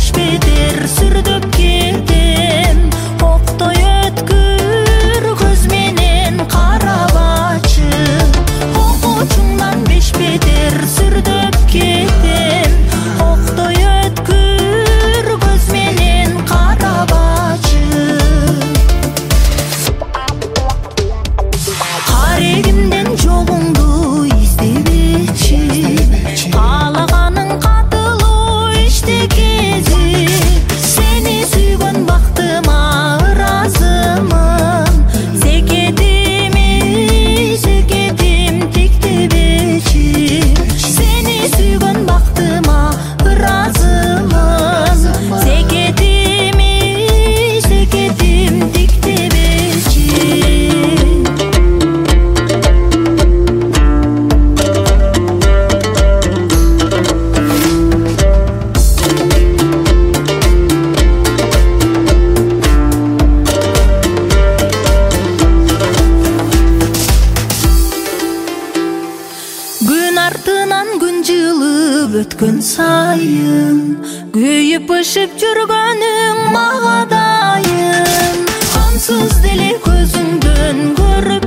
бетер сүрдөп кетем. Октой өткүр көз менен карабачы, окуучуңдан беш бетер сүрдөп кетем. Октой өткүр көз менен карабачы. Карегимден жолуңду издебечи, каалаганың катылуу иштекези. Сени сүйгөн бактыма ыраазымын, секетим тиктебечи. Сени сүйгөн бактыма ыраазымын, секетим тиктебечи. Күн артынан күн жылып өткөн сайын, күйүп бышып жүргөнүң мага дайын. Ансыз деле көзүңдөн көрүп